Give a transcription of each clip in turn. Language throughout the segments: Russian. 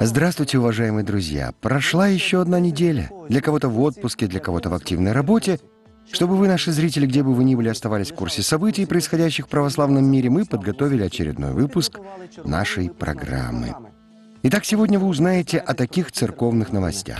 Здравствуйте, уважаемые друзья! Прошла еще одна неделя. Для кого-то в отпуске, для кого-то в активной работе. Чтобы вы, наши зрители, где бы вы ни были, оставались в курсе событий, происходящих в православном мире, мы подготовили очередной выпуск нашей программы. Итак, сегодня вы узнаете о таких церковных новостях.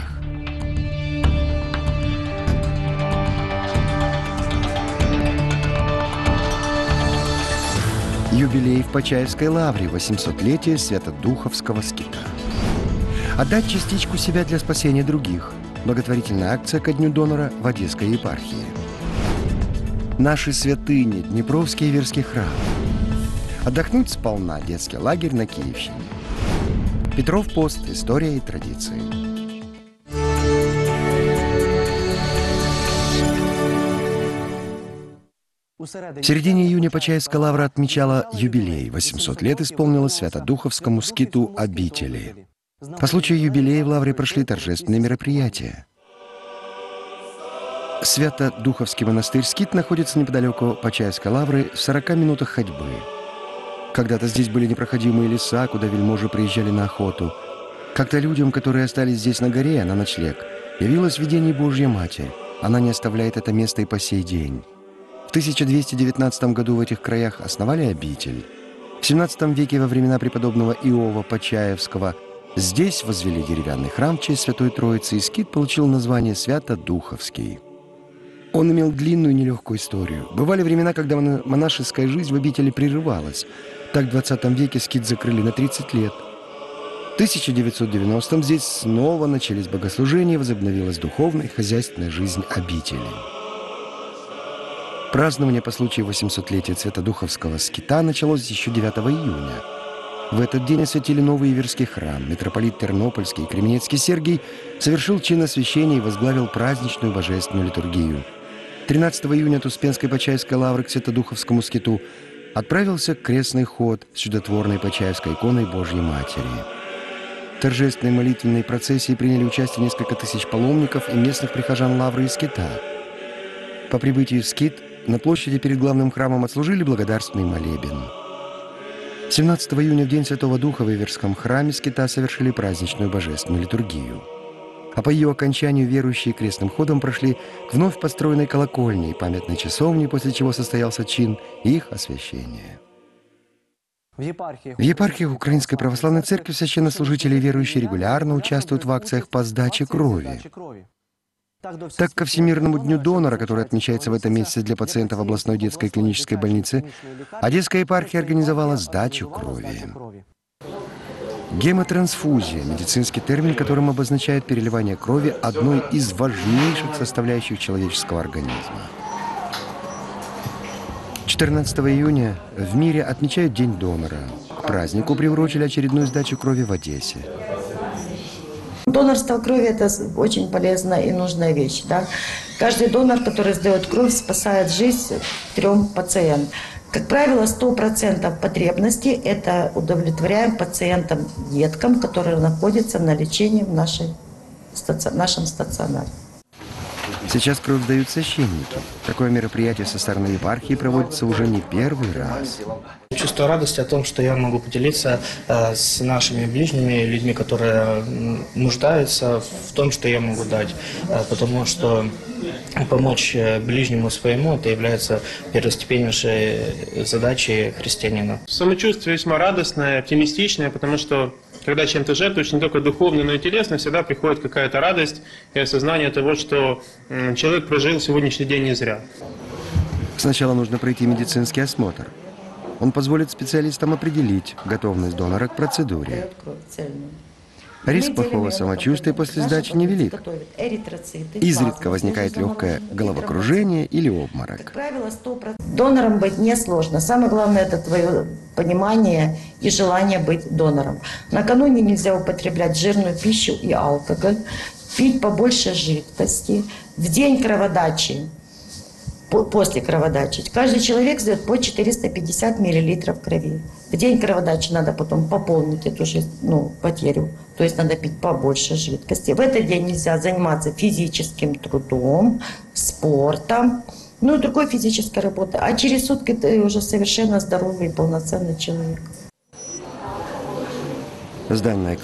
Юбилей в Почаевской лавре, 800-летие Свято-Духовского скита. Отдать частичку себя для спасения других. Благотворительная акция ко Дню донора в Одесской епархии. Наши святыни, Днепровский и Иверский храм. Отдохнуть сполна, детский лагерь на Киевщине. Петров пост, история и традиции. В середине июня Почаевская лавра отмечала юбилей. 800 лет исполнилось Свято-Духовскому скиту обители. По случаю юбилея в лавре прошли торжественные мероприятия. Свято-Духовский монастырь скит находится неподалеку Почаевской лавры в 40 минутах ходьбы. Когда-то здесь были непроходимые леса, куда вельможи приезжали на охоту. Как-то людям, которые остались здесь на горе, на ночлег, явилась в видении Божья Матерь. Она не оставляет это место и по сей день. В 1219 году в этих краях основали обитель. В 17 веке, во времена преподобного Иова Почаевского, здесь возвели деревянный храм в честь Святой Троицы, и скит получил название Свято-Духовский. Он имел длинную нелегкую историю. Бывали времена, когда монашеская жизнь в обители прерывалась. Так в 20 веке скит закрыли на 30 лет. В 1990-м здесь снова начались богослужения, возобновилась духовная и хозяйственная жизнь обители. Празднование по случаю 800-летия Свято-Духовского скита началось еще 9 июня. В этот день осветили новый Иверский храм. Митрополит Тернопольский и Кременецкий Сергий совершил чин освящения и возглавил праздничную божественную литургию. 13 июня от Успенской Почаевской лавры к Свято-Духовскому скиту отправился крестный ход с чудотворной Почаевской иконой Божьей Матери. В торжественной молитвенной процессии приняли участие несколько тысяч паломников и местных прихожан лавры и скита. По прибытию в скит на площади перед главным храмом отслужили благодарственный молебен. 17 июня в День Святого Духа в Иверском храме скита совершили праздничную божественную литургию. А по ее окончанию верующие крестным ходом прошли к вновь построенной колокольне и памятной часовне, после чего состоялся чин их освящения. В епархиях Украинской Православной Церкви священнослужители и верующие регулярно участвуют в акциях по сдаче крови. Так, ко Всемирному дню донора, который отмечается в этом месяце для пациентов областной детской клинической больницы, Одесская епархия организовала сдачу крови. Гемотрансфузия – медицинский термин, которым обозначает переливание крови одной из важнейших составляющих человеческого организма. 14 июня в мире отмечают День донора. К празднику приурочили очередную сдачу крови в Одессе. Донорство крови – это очень полезная и нужная вещь. Да? Каждый донор, который сдает кровь, спасает жизнь 3 пациентам. Как правило, 100% потребностей – это удовлетворяем пациентам, деткам, которые находятся на лечении в нашем стационаре. Сейчас кровь сдают священники. Такое мероприятие со стороны епархии проводится уже не первый раз. Чувство радости о том, что я могу поделиться с нашими ближними, людьми, которые нуждаются в том, что я могу дать. Потому что помочь ближнему своему – это является первостепеннейшей задачей христианина. Самочувствие весьма радостное, оптимистичное, потому что когда чем-то жертвуешь, не только духовно, но и телесно, всегда приходит какая-то радость и осознание того, что человек прожил сегодняшний день не зря. Сначала нужно пройти медицинский осмотр. Он позволит специалистам определить готовность донора к процедуре. Риск плохого самочувствия после сдачи невелик. Изредка возникает легкое головокружение или обморок. Донором быть несложно. Самое главное – это твое понимание и желание быть донором. Накануне нельзя употреблять жирную пищу и алкоголь, пить побольше жидкости. В день кроводачи, после кроводачи, каждый человек сдает по 450 мл крови. В день кроводачи надо потом пополнить эту потерю. То есть надо пить побольше жидкости. В этот день нельзя заниматься физическим трудом, спортом, и другой физической работой. А через сутки ты уже совершенно здоровый и полноценный человек. Сданная кровь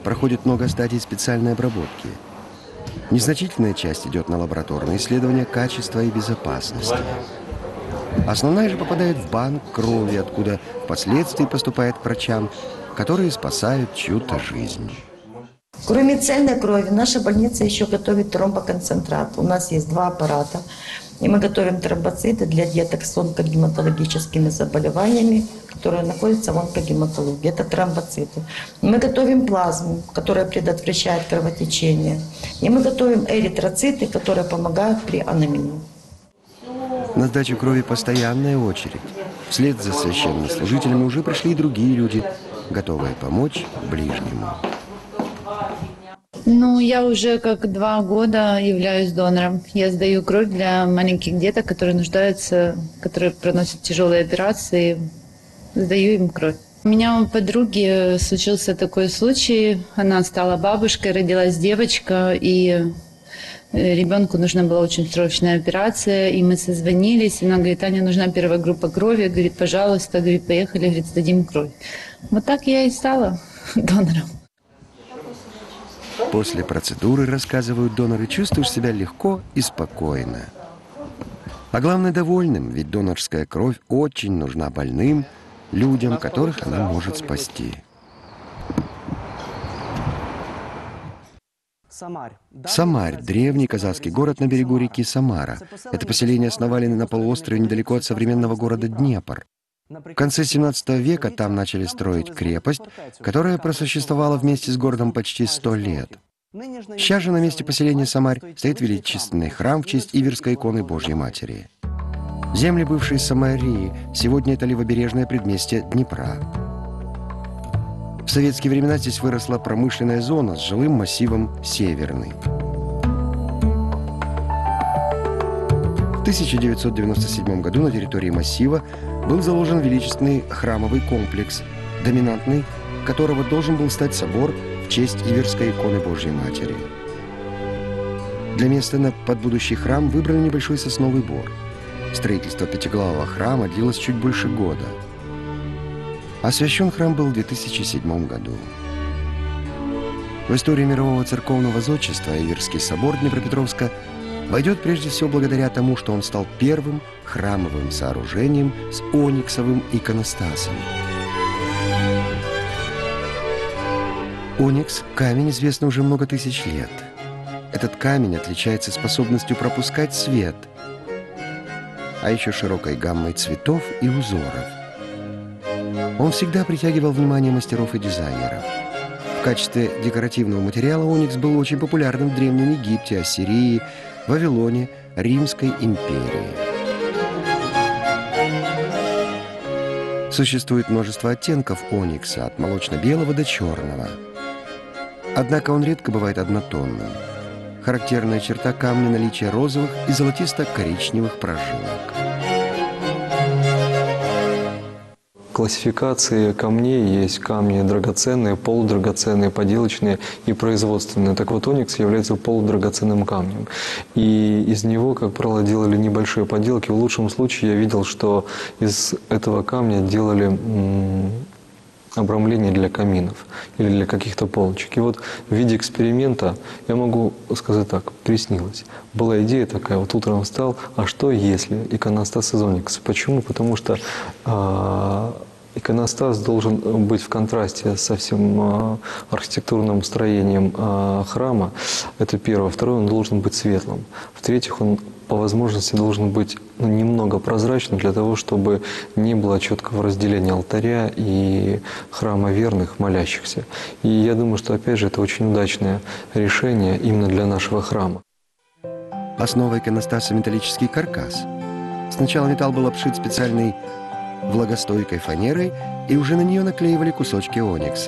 проходит много стадий специальной обработки. Незначительная часть идет на лабораторные исследования качества и безопасности. Основная же попадает в банк крови, откуда впоследствии поступает к врачам, которые спасают чью-то жизнь. Кроме цельной крови, наша больница еще готовит тромбоконцентрат. У нас есть 2 аппарата. И мы готовим тромбоциты для деток с онкогематологическими заболеваниями, которые находятся в онкогематологии. Это тромбоциты. Мы готовим плазму, которая предотвращает кровотечение. И мы готовим эритроциты, которые помогают при анемии. На сдачу крови постоянная очередь. Вслед за священнослужителями уже пришли и другие люди, готовые помочь ближнему. Ну, я уже как 2 года являюсь донором. Я сдаю кровь для маленьких деток, которые нуждаются, которые проносят тяжелые операции. Сдаю им кровь. У меня у подруги случился такой случай. Она стала бабушкой, родилась девочка, и ребенку нужна была очень срочная операция. И мы созвонились. Она говорит: Аня, нужна первая группа крови. Говорит: пожалуйста, говорит, поехали, говорит, сдадим кровь. Вот так я и стала донором. После процедуры, рассказывают доноры, чувствуешь себя легко и спокойно. А главное, довольным, ведь донорская кровь очень нужна больным, людям, которых она может спасти. Самарь – древний казахский город на берегу реки Самара. Это поселение основали на полуострове недалеко от современного города Днепр. В конце 17 века там начали строить крепость, которая просуществовала вместе с городом почти 100 лет. Сейчас же на месте поселения Самарь стоит величественный храм в честь Иверской иконы Божьей Матери. Земли бывшей Самарии сегодня это левобережное предместье Днепра. В советские времена здесь выросла промышленная зона с жилым массивом Северный. В 1997 году на территории массива был заложен величественный храмовый комплекс, доминантный которого должен был стать собор в честь Иверской иконы Божьей Матери. Для места под будущий храм выбрали небольшой сосновый бор. Строительство пятиглавого храма длилось чуть больше года. Освящен храм был в 2007 году. В историю мирового церковного зодчества Иверский собор Днепропетровска войдет прежде всего благодаря тому, что он стал первым храмовым сооружением с ониксовым иконостасом. Оникс – камень, известный уже много тысяч лет. Этот камень отличается способностью пропускать свет, а еще широкой гаммой цветов и узоров. Он всегда притягивал внимание мастеров и дизайнеров. В качестве декоративного материала оникс был очень популярным в Древнем Египте, Ассирии, Вавилоне, Римской империи. Существует множество оттенков оникса, от молочно-белого до черного. Однако он редко бывает однотонным. Характерная черта камня – наличие розовых и золотисто-коричневых прожилок. Классификации камней есть камни драгоценные, полудрагоценные, поделочные и производственные. Так вот, оникс является полудрагоценным камнем. И из него, как правило, делали небольшие поделки. В лучшем случае я видел, что из этого камня делали обрамление для каминов или для каких-то полочек. И вот в виде эксперимента, я могу сказать так, приснилось. Была идея такая, вот утром встал, а что если иконостас из оникса? Почему? Потому что иконостас должен быть в контрасте со всем архитектурным строением храма. Это первое. Второе, он должен быть светлым. В-третьих, он по возможности должен быть немного прозрачным для того, чтобы не было четкого разделения алтаря и храма верных, молящихся. И я думаю, что опять же это очень удачное решение именно для нашего храма. Основа иконостаса – металлический каркас. Сначала металл был обшит специальной влагостойкой фанерой, и уже на нее наклеивали кусочки оникса.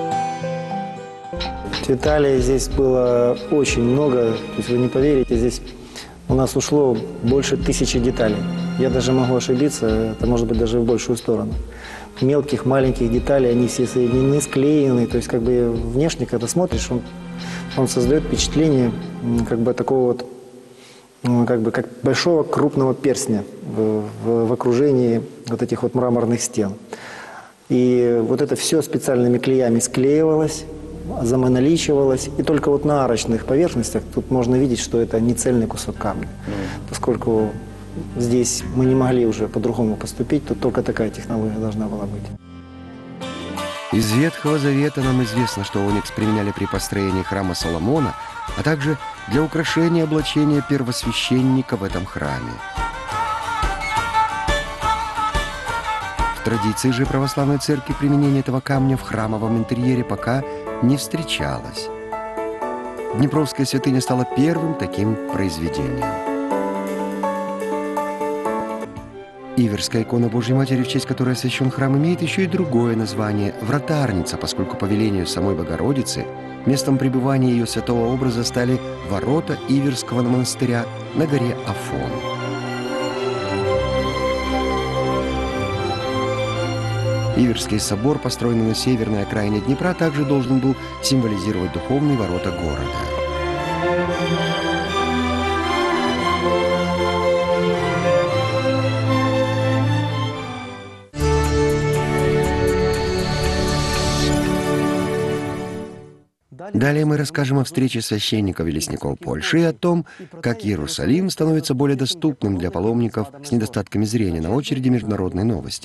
Деталей здесь было очень много, то есть вы не поверите, здесь у нас ушло больше 1000 деталей. Я даже могу ошибиться, это может быть даже в большую сторону. Мелких, маленьких деталей, они все соединены, склеены, то есть как бы внешне, когда смотришь, он создает впечатление как бы такого вот, как бы как большого крупного перстня в окружении вот этих вот мраморных стен. И вот это все специальными клеями склеивалось, замоналичивалось. И только вот на арочных поверхностях тут можно видеть, что это не цельный кусок камня. Поскольку здесь мы не могли уже по-другому поступить, то только такая технология должна была быть. Из Ветхого Завета нам известно, что оникс применяли при построении храма Соломона, а также для украшения облачения первосвященника в этом храме. В традиции же православной церкви применение этого камня в храмовом интерьере пока не встречалось. Днепровская святыня стала первым таким произведением. Иверская икона Божьей Матери, в честь которой освящен храм, имеет еще и другое название – Вратарница, поскольку по велению самой Богородицы местом пребывания ее святого образа стали ворота Иверского монастыря на горе Афон. Иверский собор, построенный на северной окраине Днепра, также должен был символизировать духовные ворота города. Далее мы расскажем о встрече священников и лесников Польши и о том, как Иерусалим становится более доступным для паломников с недостатками зрения на очереди международной новости.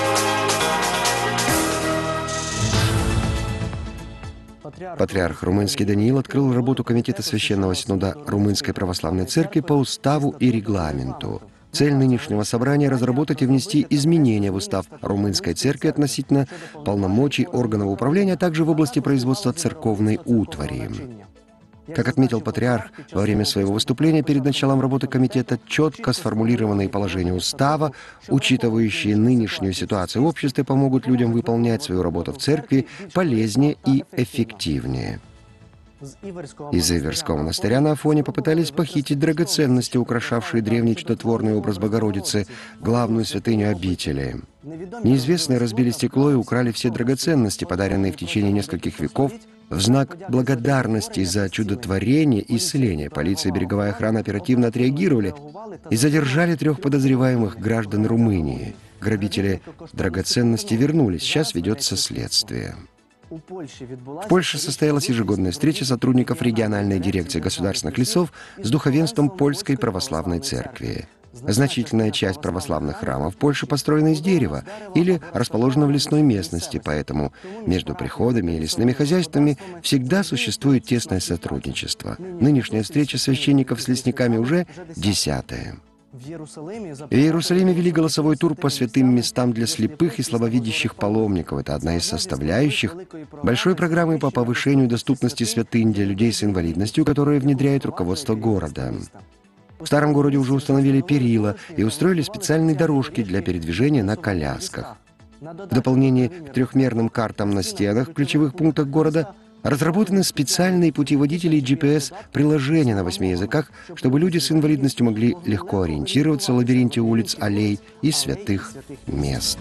Патриарх румынский Даниил открыл работу Комитета Священного Синода Румынской Православной Церкви по уставу и регламенту. Цель нынешнего собрания – разработать и внести изменения в устав Румынской Церкви относительно полномочий органов управления, а также в области производства церковной утвари. Как отметил патриарх во время своего выступления перед началом работы комитета, четко сформулированные положения устава, учитывающие нынешнюю ситуацию в обществе, помогут людям выполнять свою работу в церкви полезнее и эффективнее. Из Иверского монастыря на Афоне попытались похитить драгоценности, украшавшие древний чудотворный образ Богородицы, главную святыню обители. Неизвестные разбили стекло и украли все драгоценности, подаренные в течение нескольких веков. В знак благодарности за чудотворение и исцеление полиция и береговая охрана оперативно отреагировали и задержали 3 подозреваемых граждан Румынии. Грабители драгоценностей вернулись, сейчас ведется следствие. В Польше состоялась ежегодная встреча сотрудников региональной дирекции государственных лесов с духовенством Польской Православной Церкви. Значительная часть православных храмов в Польше построена из дерева или расположена в лесной местности, поэтому между приходами и лесными хозяйствами всегда существует тесное сотрудничество. Нынешняя встреча священников с лесниками уже 10-я. В Иерусалиме вели голосовой тур по святым местам для слепых и слабовидящих паломников. Это одна из составляющих большой программы по повышению доступности святынь для людей с инвалидностью, которую внедряет руководство города. В старом городе уже установили перила и устроили специальные дорожки для передвижения на колясках. В дополнение к трехмерным картам на стенах в ключевых пунктах города разработаны специальные путеводители и GPS-приложения на 8 языках, чтобы люди с инвалидностью могли легко ориентироваться в лабиринте улиц, аллей и святых мест.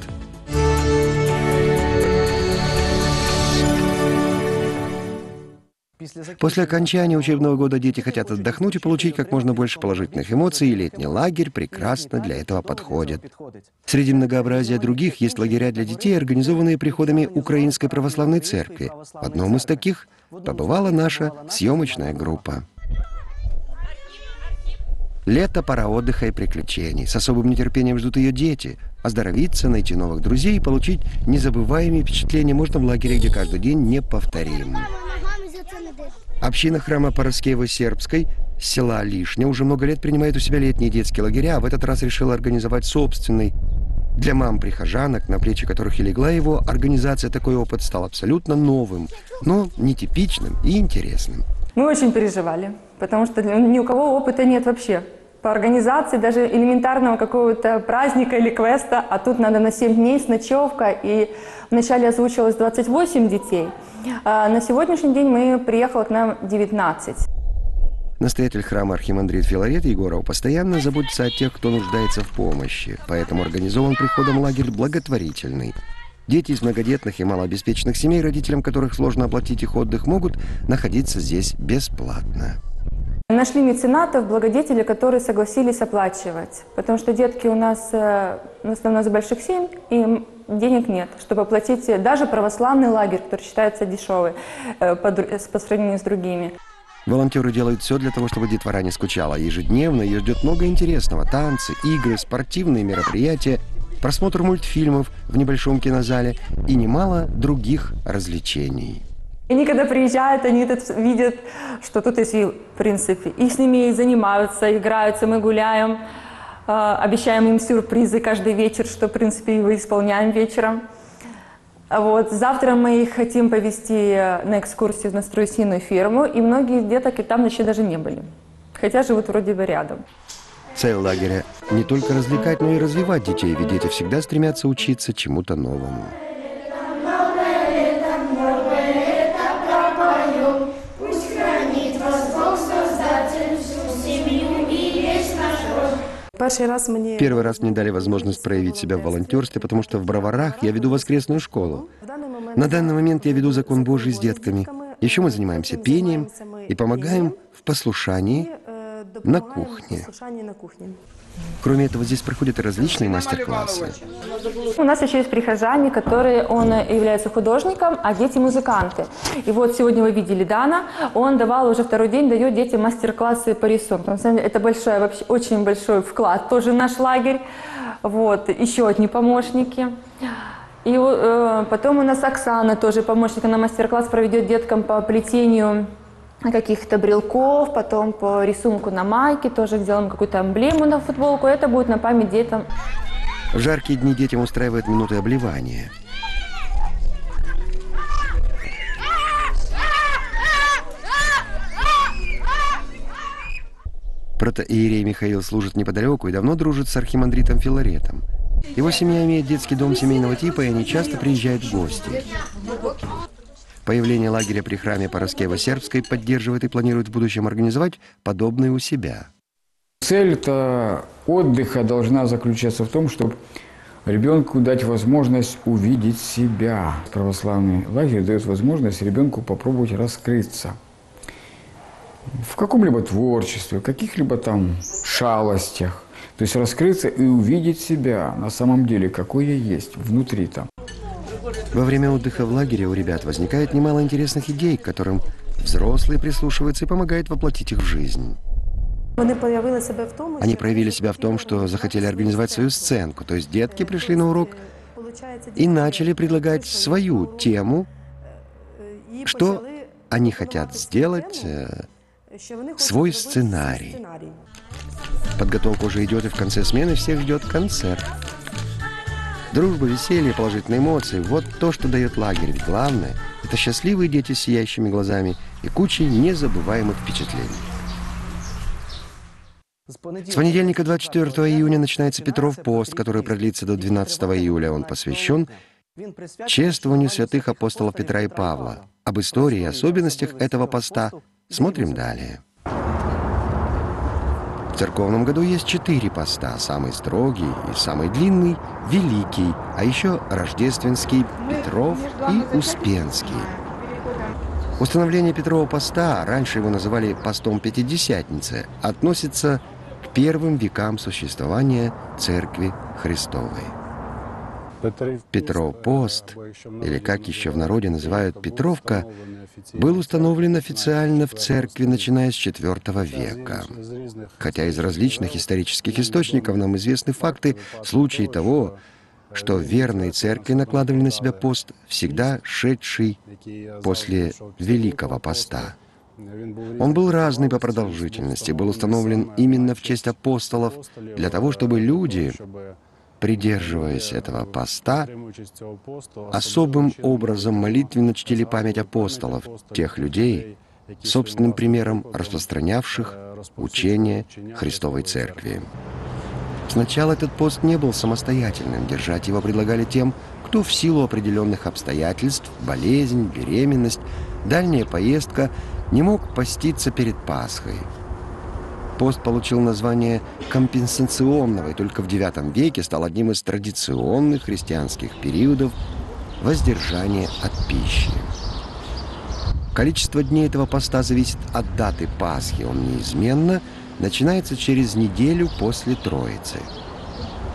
После окончания учебного года дети хотят отдохнуть и получить как можно больше положительных эмоций, и летний лагерь прекрасно для этого подходит. Среди многообразия других есть лагеря для детей, организованные приходами Украинской Православной Церкви. В одном из таких побывала наша съемочная группа. Лето – пора отдыха и приключений. С особым нетерпением ждут ее дети. Оздоровиться, найти новых друзей и получить незабываемые впечатления можно в лагере, где каждый день неповторим. Община храма Параскевы-Сербской с села Лишня уже много лет принимает у себя летние детские лагеря, а в этот раз решила организовать собственный. Для мам-прихожанок, на плечи которых и легла его организация, такой опыт стал абсолютно новым, но нетипичным и интересным. Мы очень переживали, потому что ни у кого опыта нет вообще по организации даже элементарного какого-то праздника или квеста, а тут надо на 7 дней с ночевкой, и вначале озвучилось 28 детей, а на сегодняшний день приехало к нам 19. Настоятель храма архимандрит Филарет Егоров постоянно заботится о тех, кто нуждается в помощи, поэтому организован приходом лагерь благотворительный. Дети из многодетных и малообеспеченных семей, родителям которых сложно оплатить их отдых, могут находиться здесь бесплатно. Нашли меценатов, благодетелей, которые согласились оплачивать, потому что детки у нас в основном из больших семей, и денег нет, чтобы оплатить даже православный лагерь, который считается дешевый по сравнению с другими. Волонтеры делают все для того, чтобы детвора не скучала. Ежедневно ее ждет много интересного. Танцы, игры, спортивные мероприятия, просмотр мультфильмов в небольшом кинозале и немало других развлечений. Они когда приезжают, они видят, что тут есть, в принципе, и с ними занимаются, играются, мы гуляем, обещаем им сюрпризы каждый вечер, что, в принципе, и исполняем вечером. Вот. Завтра мы их хотим повезти на экскурсию на страусиную ферму, и многие из деток и там еще даже не были, хотя живут вроде бы рядом. Цель лагеря – не только развлекать, но и развивать детей, ведь дети всегда стремятся учиться чему-то новому. Первый раз мне дали возможность проявить себя в волонтерстве, потому что в Броварах я веду воскресную школу. На данный момент я веду закон Божий с детками. Еще мы занимаемся пением и помогаем в послушании на кухне. Кроме этого, здесь проходят и различные мастер-классы. У нас еще есть прихожане, он является художником, а дети музыканты. И вот сегодня вы видели Дана, он давал уже второй день, дает детям мастер-классы по рисунку. Это большой, вообще очень большой вклад тоже в наш лагерь. Вот, еще одни помощники. И потом у нас Оксана, тоже помощник, она мастер-класс проведет деткам по плетению каких-то брелков, потом по рисунку на майке, тоже сделаем какую-то эмблему на футболку, это будет на память детям. В жаркие дни детям устраивают минуты обливания. Протоиерей Михаил служит неподалеку и давно дружит с архимандритом Филаретом. Его семья имеет детский дом семейного типа, и они часто приезжают в гости. Появление лагеря при храме Параскева-Сербской поддерживает и планирует в будущем организовать подобное у себя. Цель-то отдыха должна заключаться в том, чтобы ребенку дать возможность увидеть себя. Православный лагерь дает возможность ребенку попробовать раскрыться в каком-либо творчестве, в каких-либо там шалостях. То есть раскрыться и увидеть себя на самом деле, какой я есть внутри там. Во время отдыха в лагере у ребят возникает немало интересных идей, к которым взрослые прислушиваются и помогают воплотить их в жизнь. Они проявили себя в том, что захотели организовать свою сценку, то есть детки пришли на урок и начали предлагать свою тему, что они хотят сделать, свой сценарий. Подготовка уже идет, и в конце смены всех ждет концерт. Дружба, веселье, положительные эмоции – вот то, что дает лагерь. Ведь главное – это счастливые дети с сияющими глазами и кучей незабываемых впечатлений. С понедельника 24 июня начинается Петров пост, который продлится до 12 июля. Он посвящен чествованию святых апостолов Петра и Павла. Об истории и особенностях этого поста смотрим далее. В церковном году есть 4 поста. Самый строгий и самый длинный – Великий, а еще Рождественский, Петров и Успенский. Установление Петрова поста, раньше его называли постом Пятидесятницы, относится к первым векам существования Церкви Христовой. Петров пост, или как еще в народе называют Петровка, был установлен официально в церкви, начиная с IV века. Хотя из различных исторических источников нам известны факты, случаи того, что верные церкви накладывали на себя пост, всегда шедший после Великого поста. Он был разный по продолжительности, был установлен именно в честь апостолов, для того, чтобы люди, придерживаясь этого поста, особым образом молитвенно чтили память апостолов, тех людей, собственным примером распространявших учение Христовой Церкви. Сначала этот пост не был самостоятельным, держать его предлагали тем, кто в силу определенных обстоятельств, болезнь, беременность, дальняя поездка, не мог поститься перед Пасхой. Пост получил название компенсационного и только в IX веке стал одним из традиционных христианских периодов воздержания от пищи. Количество дней этого поста зависит от даты Пасхи. Он неизменно начинается через неделю после Троицы.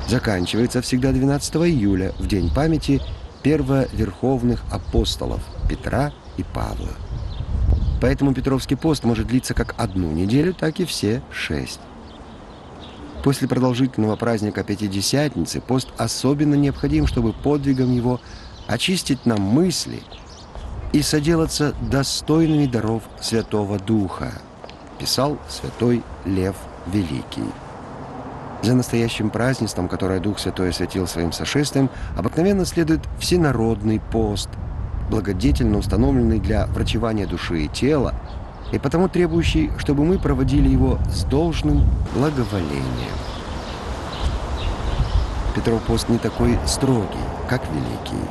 Заканчивается всегда 12 июля, в день памяти первоверховных апостолов Петра и Павла. Поэтому Петровский пост может длиться как одну неделю, так и все 6. После продолжительного праздника Пятидесятницы пост особенно необходим, чтобы подвигом его очистить нам мысли и соделаться достойными даров Святого Духа, писал святой Лев Великий. За настоящим празднеством, которое Дух Святой осветил своим сошествием, обыкновенно следует всенародный пост, благодетельно установленный для врачевания души и тела, и потому требующий, чтобы мы проводили его с должным благоволением. Петров пост не такой строгий, как Великий.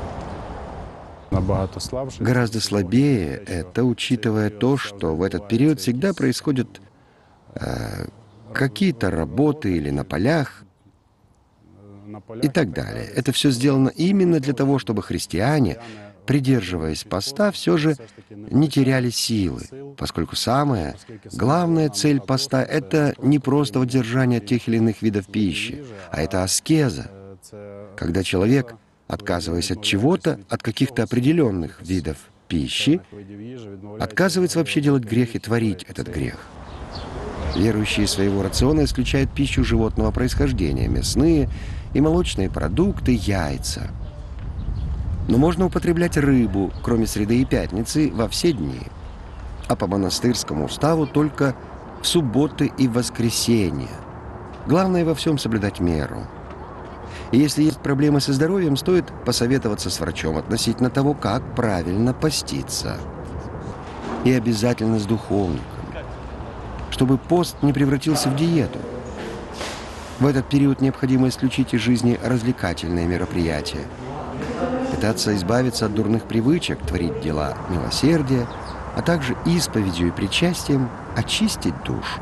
Гораздо слабее это, учитывая то, что в этот период всегда происходят какие-то работы или на полях и так далее. Это все сделано именно для того, чтобы христиане, придерживаясь поста, все же не теряли силы, поскольку самая главная цель поста — это не просто воздержание от тех или иных видов пищи, а это аскеза, когда человек, отказываясь от чего-то, от каких-то определенных видов пищи, отказывается вообще делать грех и творить этот грех. Верующие из своего рациона исключают пищу животного происхождения, мясные и молочные продукты, яйца. Но можно употреблять рыбу, кроме среды и пятницы, во все дни. А по монастырскому уставу только в субботы и воскресенья. Главное во всем соблюдать меру. И если есть проблемы со здоровьем, стоит посоветоваться с врачом относительно того, как правильно поститься. И обязательно с духовником, чтобы пост не превратился в диету. В этот период необходимо исключить из жизни развлекательные мероприятия, пытаться избавиться от дурных привычек, творить дела милосердия, а также исповедью и причастием очистить душу.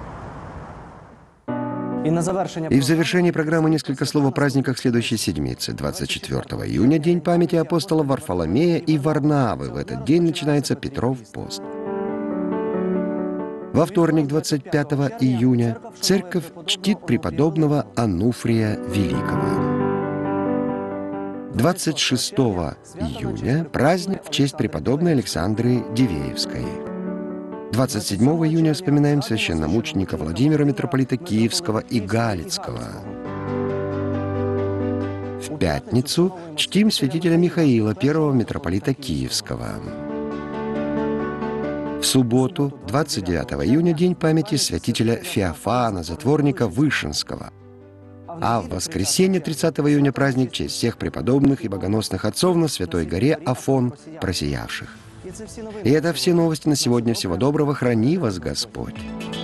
И в завершении программы несколько слов о праздниках следующей седмицы. 24 июня – День памяти апостола Варфоломея и Варнавы. В этот день начинается Петров пост. Во вторник, 25 июня, церковь чтит преподобного Ануфрия Великого. 26 июня – праздник в честь преподобной Александры Дивеевской. 27 июня вспоминаем священномученика Владимира, митрополита Киевского и Галицкого. В пятницу чтим святителя Михаила, первого митрополита Киевского. В субботу, 29 июня, день памяти святителя Феофана, затворника Вышинского. А в воскресенье, 30 июня, праздник в честь всех преподобных и богоносных отцов на Святой горе Афон, просиявших. И это все новости на сегодня. Всего доброго, храни вас Господь.